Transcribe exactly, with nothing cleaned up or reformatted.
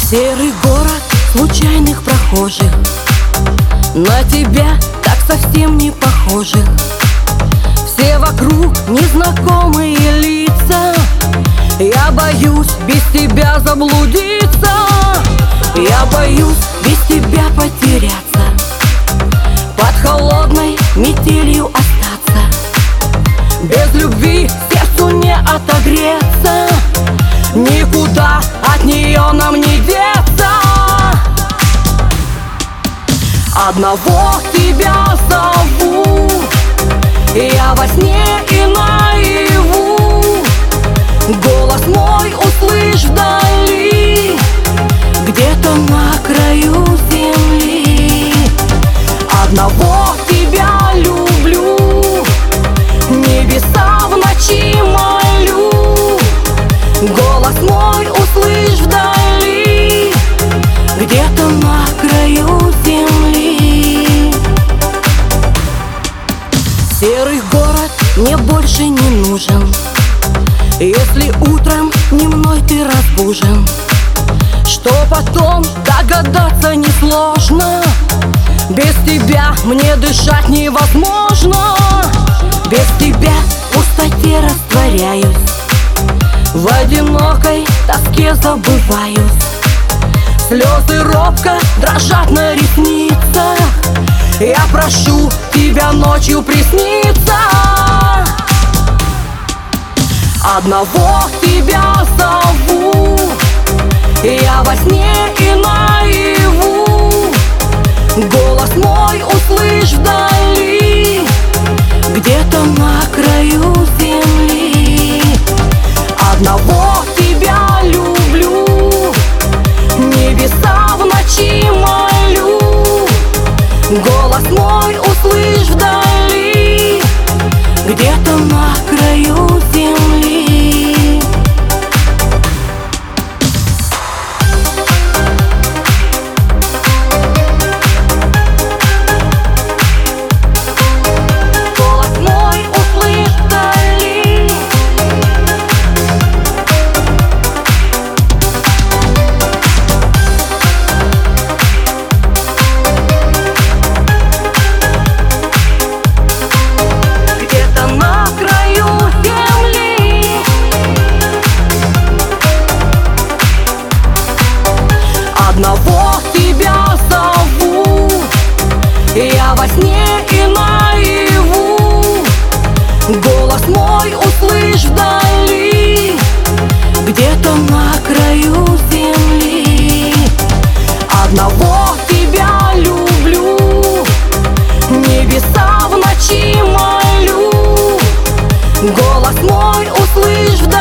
Серый город случайных прохожих, на тебя так совсем не похожих. Все вокруг незнакомые лица, я боюсь без тебя заблудиться. Я боюсь без тебя потеряться, под холодной метелью остаться. Без любви сердцу не отогреться, никуда от нее нам не деться. Одного тебя зову я во сне и наяву. Голос мой услышь вдали, где-то на краю земли. Одного тебя люблю, небеса в ночи молю. Голос мой услышь вдали, где-то на краю земли. Серый город мне больше не нужен, если утром не мной ты разбужен. Что потом, догадаться несложно, без тебя мне дышать невозможно. Без тебя в пустоте растворяюсь, в одинокой тоске забываюсь. Слезы робко дрожат на ресницах, я прошу тебя ночью присниться. Одного тебя зову я во сне и наяву. Голос мой услышь вдали, где-то на краю земли. Одного тебя люблю, небеса в ночи молю. Голос мой услышь вдали, где-то на краю земли. Голос мой услышь вдали, где-то на краю земли. Одного тебя зову я во сне и наяву. Голос мой услышь вдали, где-то на краю земли. Одного тебя люблю, небеса в ночи молю. Голос мой услышь вдали,